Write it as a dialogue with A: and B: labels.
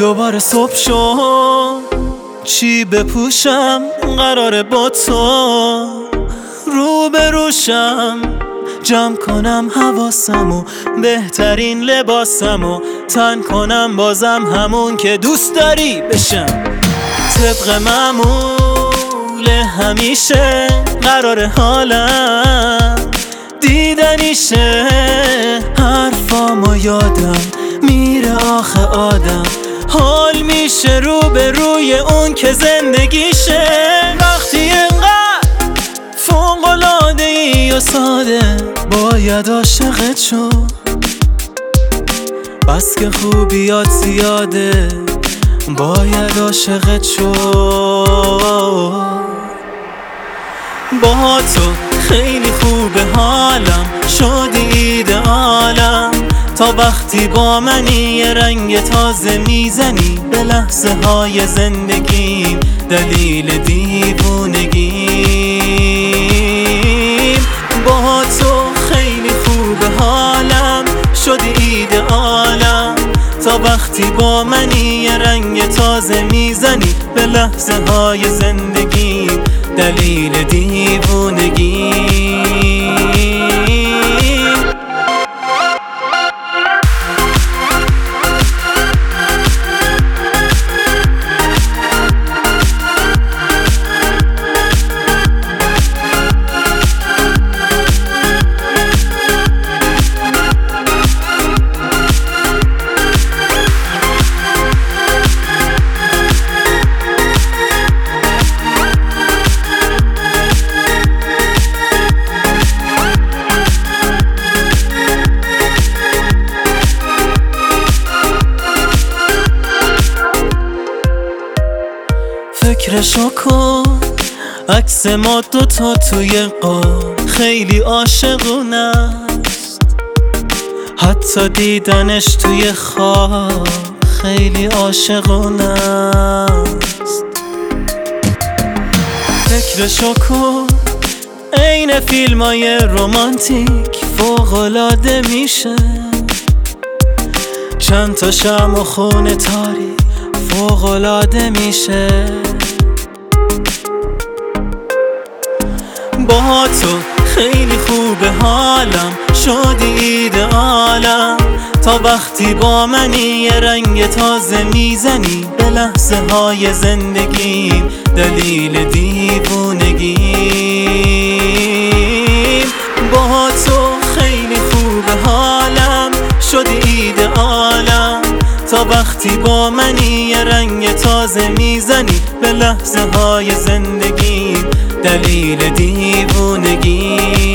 A: دوباره صبح شد، چی بپوشم قراره با تو روبروشم، جمع کنم حواسمو، بهترین لباسمو تن کنم، بازم همون که دوست داری بشم. طبق معمول همیشه قراره حالم دیدنیشه، حرفامو یادم میره آخه آدم حال میشه روبروی اون که زندگیشه. وقتی اینقدر فوق‌العاده‌ای و ساده باید عاشقت شد، بس که خوبیات زیاده باید عاشقت شد. با تو خیلی خوبه حالم، شدی ایدئالم، تا وقتی با منی یه رنگ تازه میزنی به لحظه های زندگیم، دلیل دیوونگیم. با تو خیلی خوبه حالم، شدی ایدئالم، تا وقتی با منی یه رنگ تازه میزنی به لحظه های زندگیم، دلیل دیوونگیم. فکرشو کن، عکس ما دوتا توی قار خیلی عاشقونه است، حتی دیدنش توی خواب خیلی عاشقونه است. فکرشو کن، عین فیلمای رومانتیک فوق‌العاده میشه، چند تا شمع و خونه تاریک فوق‌العاده میشه. با تو خیلی خوبه حالم، شدی ایدئالم، تا وقتی با منی یه رنگ تازه میزنی به لحظه های زندگیم، دلیل دیوونگیم. با تو خیلی خوبه حالم، شدی ایدئالم، تا وقتی با منی یه رنگ تازه میزنی به لحظه های زندگیم، دلیل دیوونگی.